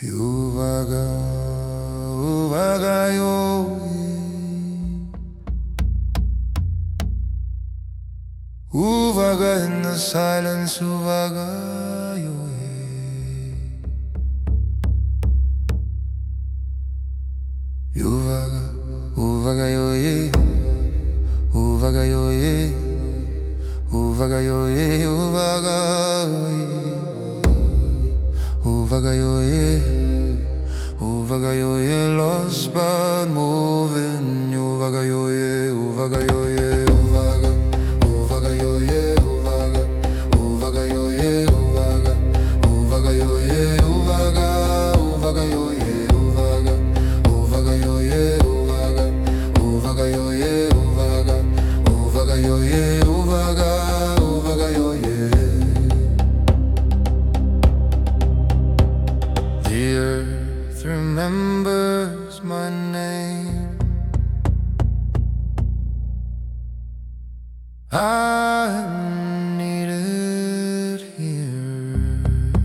Uwaga, uwaga yo. Uwaga in the silence, uwaga yo. Uwaga, uwaga yo ye. Uwaga yo ye. Uwaga yo ye, uwaga ye. Uwaga yo ye. Uwaga yo ye, lost but moving. Uwaga yo ye, uwaga yo ye, uwaga. Uwaga yo ye, uwaga. Uwaga yo ye, uwaga. Uwaga yo ye, uwaga. Uwaga yo ye, uwaga. Uwaga yo ye, uwaga. Uwaga yo ye, uwaga. Uwaga yo ye, uwaga. Uwaga yo ye. The earth remembers my name. I'm needed here.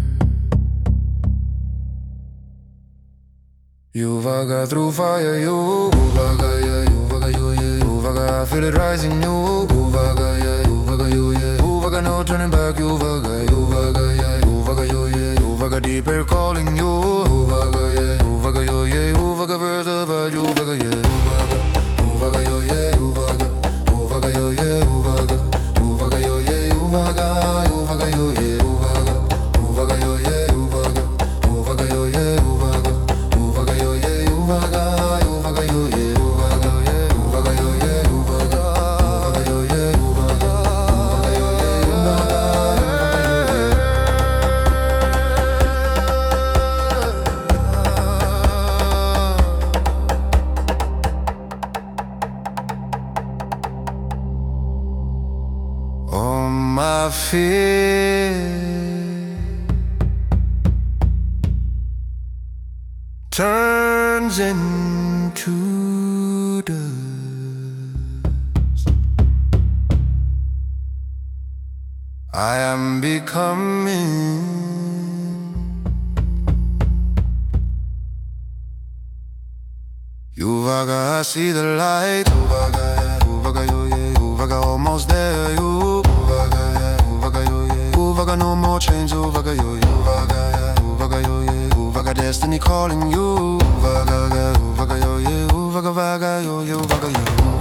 Uwaga through fire, you. Uwaga yeah, uwaga yo yeah. Uwaga, I feel it rising, you. Uwaga yeah, uwaga yo yeah. Uwaga, no turning back, uwaga, uwaga yeah. Uwaga yo yeah. Uwaga deeper calling you. Uwaga yeah, uwaga yo yeah. Uwaga further about you. Uwaga yeah. Uwaga yo yeah. Uwaga, uwaga yo yeah. Uwaga, uwaga yo yeah. Uwaga, uwaga yo yeah. Uwaga, uwaga yo yeah. Uwaga, uwaga yo yeah. Uwaga, uwaga yo yeah. Uwaga, uwaga yo yeah. Uwaga yeah. Uwaga yo yeah. Uwaga, uwaga yo yeah. Uwaga, uwaga yo yeah. Uwaga. All my fear turns into dust. I am becoming Uwaga, I see the light. Uwaga, uwaga yo yeah. Uwaga, almost there, you. Uwaga yeah, uwaga yo yeah. Uwaga, no more chains. Uwaga yo yeah. Uwaga yeah, uwaga yo yeah. Uwaga, destiny calling you. Uwaga yeah, uwaga yo yeah. Uwaga, uwaga yo yeah. Uwaga yo.